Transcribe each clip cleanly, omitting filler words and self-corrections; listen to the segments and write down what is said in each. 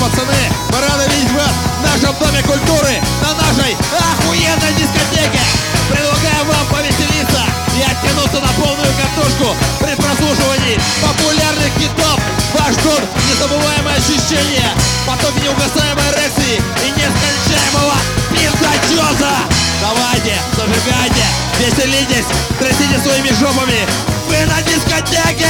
пацаны, мы рады видеть вас в нашем Доме культуры, на нашей охуенной дискотеке. Предлагаем вам повеселиться и оттянуться на полную катушку при прослушивании популярных хитов. Вас ждут незабываемые ощущения, потом неугасаемой эрекции и нескончаемого пиздачёза. Давайте, зажигайте, веселитесь, трясите своими жопами. Вы на дискотеке!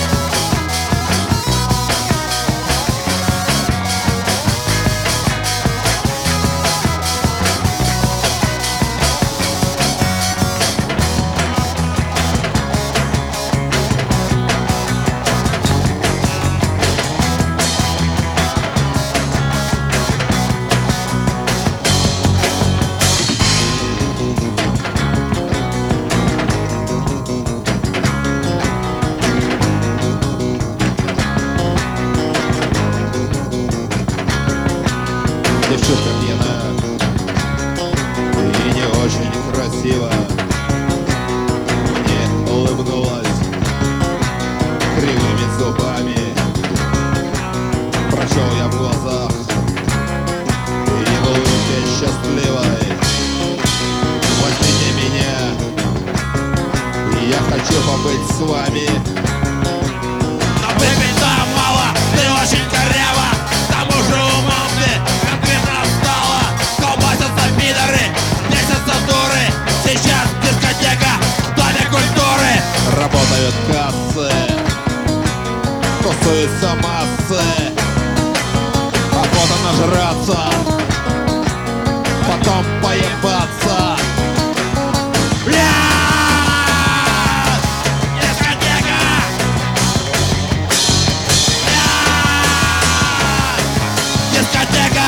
Девчушка пьяна и не очень красиво мне улыбнулась кривыми зубами. Прочел я в глазах и в улыбке счастливой: возьмите меня, и я хочу побыть с вами. Но выпить-то мало, ты очень коряво, к тому же умом ты конкретно стала. Колбасятся пидоры, бесятся дуры, сейчас дискотека в Доме культуры. Работают кассы, тусуются массы, охота нажраться, потом поебаться. Дискотека! Дискотека!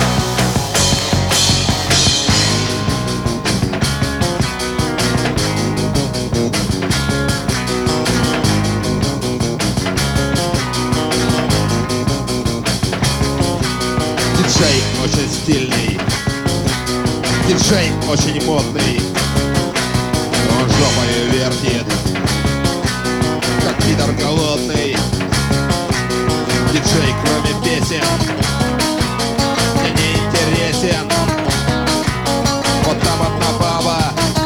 Диджей очень стильный, диджей очень модный. Он жопой вертит, как пидор голодный. Диджей, кроме песен, мне не интересен. Вот там одна баба,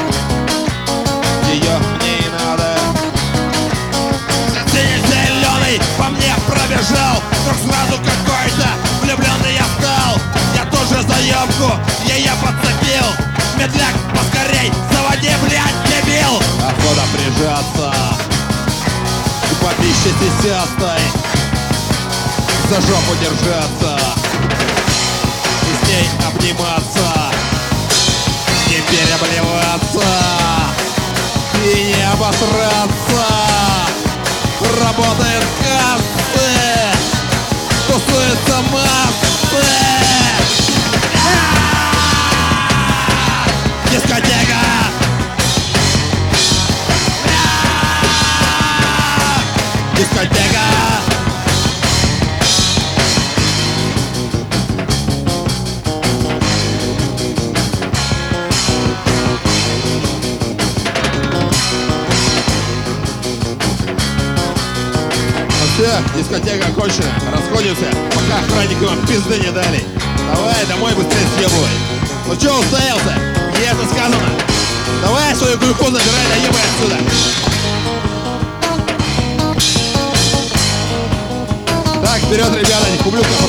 ее мне и надо. Синий-зеленый по мне пробежал, вдруг сразу какой-то влюбленный я стал. Я тоже заебку ее подцепил. Медляк, поскорей, заводи, блядь, дебил. Охота прижаться к бабище сисястой, за жопу держаться и с ней обниматься, не переобливаться и не обосраться. Работает кассы, тусуются массы. Дискотека! Дискотека! Все, дискотека окончена, расходимся, пока охранникам пизды не дали. Давай домой быстрее съебывай. Ну чё устоялся? Ясно сказано. Давай свою клюку забирай, да ебай отсюда. Так, вперед, ребята, не кублюка.